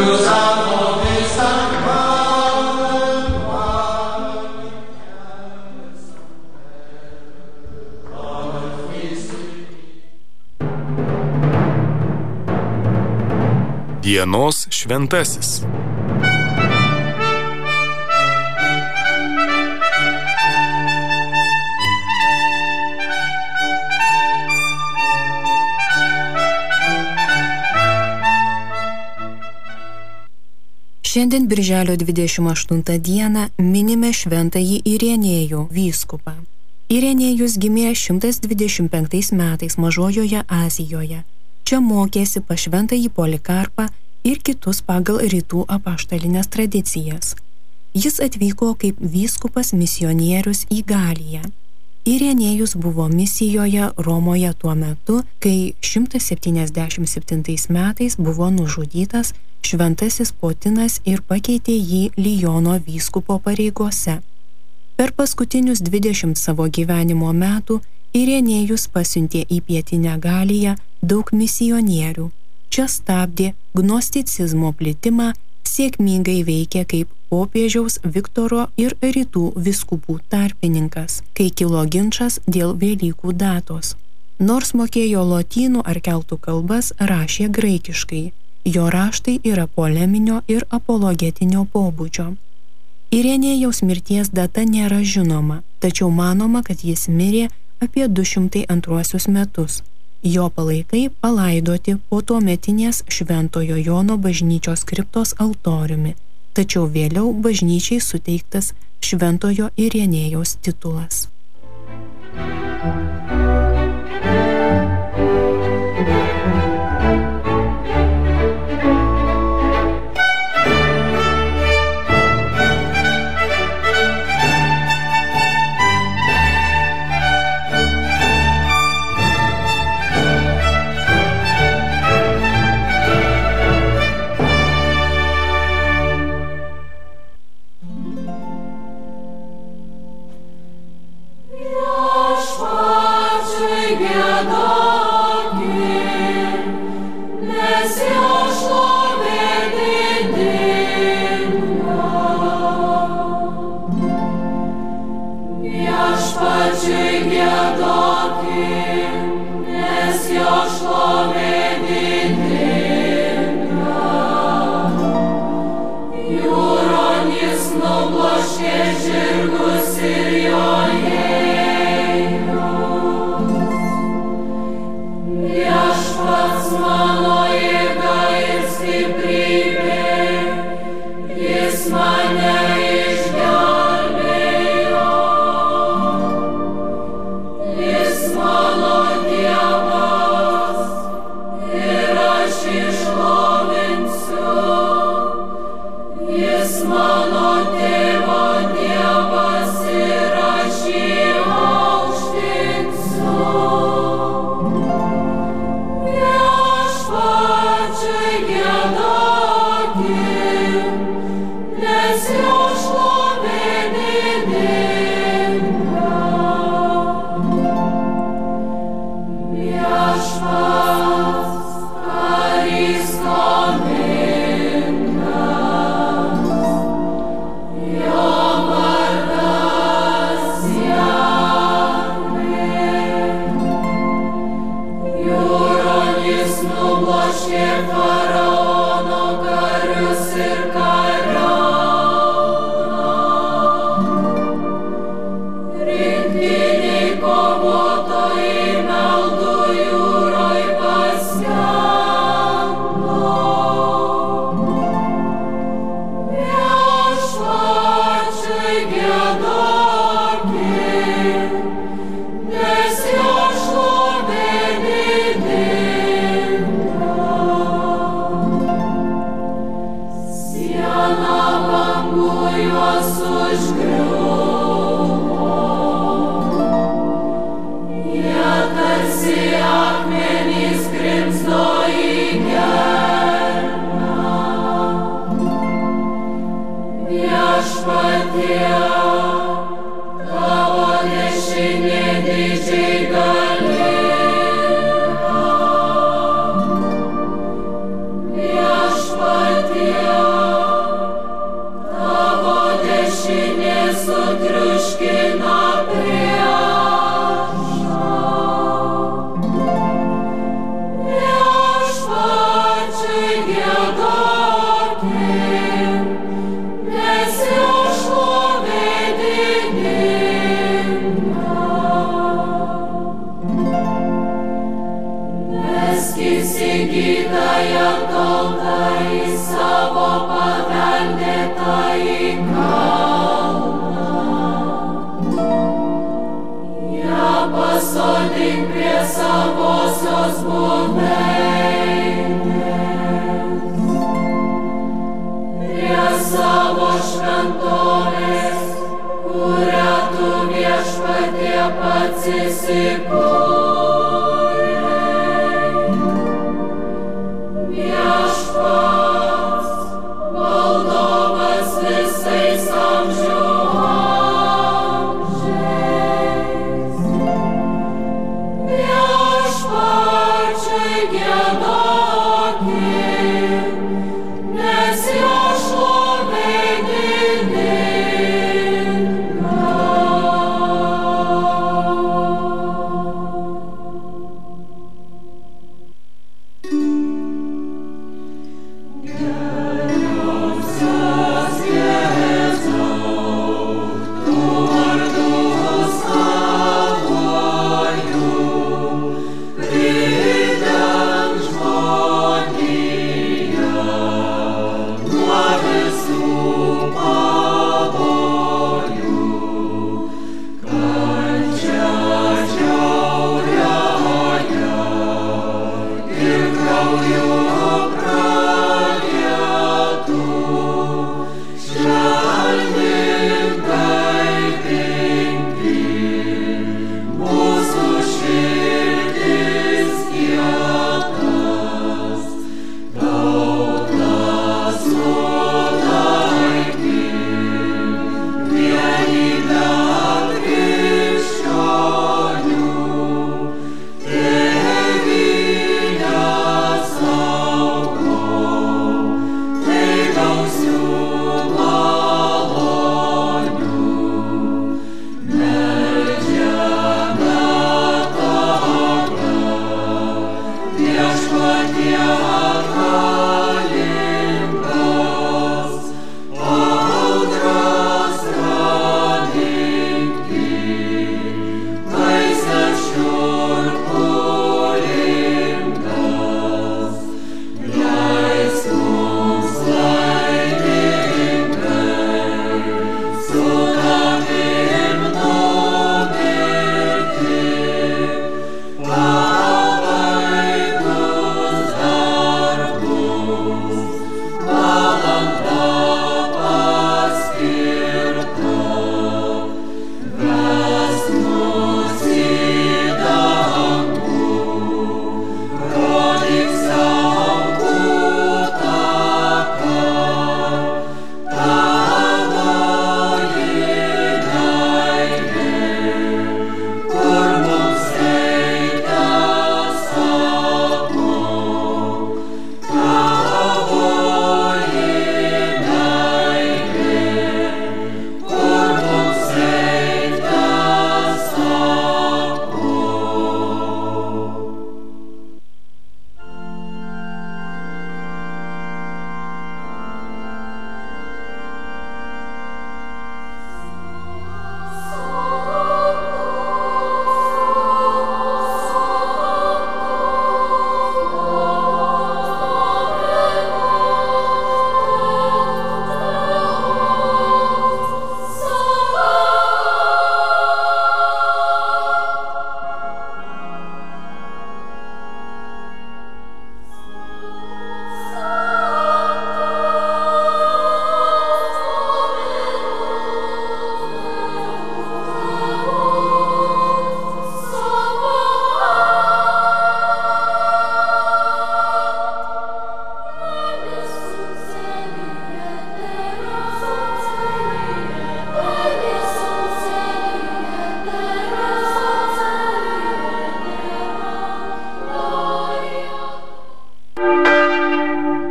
Dienos šventasis. Šiandien birželio 28 dieną minime šventąjį Irenėjų vyskupą. Irenėjus gimė 125 metais Mažojoje Azijoje. Čia mokėsi pas šventąjį Polikarpą ir kitus pagal rytų apaštalinės tradicijas. Jis atvyko kaip vyskupas misionierius į Galiją. Irenėjus buvo misijoje Romoje tuo metu, kai 177 metais buvo nužudytas šventasis Potinas ir pakeitė jį Liono vyskupo pareigose. Per paskutinius 20 savo gyvenimo metų Irenėjus pasiuntė į pietinę Galiją daug misionierių. Čia stabdė gnosticizmo plitimą, sėkmingai veikė kaip popiežiaus Viktoro ir rytų vyskupų tarpininkas, kai kilo ginčas dėl Velykų datos. Nors mokėjo lotynų ar keltų kalbas, rašė graikiškai. Jo raštai yra poleminio ir apologetinio pobūdžio. Irenėjaus mirties data nėra žinoma, tačiau manoma, kad jis mirė apie 202 metus. Jo palaikai palaidoti po tuometinės Šventojo Jono bažnyčios kriptos altoriumi, tačiau vėliau bažnyčiai suteiktas Šventojo Irenėjaus titulas. Viešpats mano jėga Pasodink prie savosios buveinės, prie savo šventovės, kurią tu Viešpatie pats įsikūrei.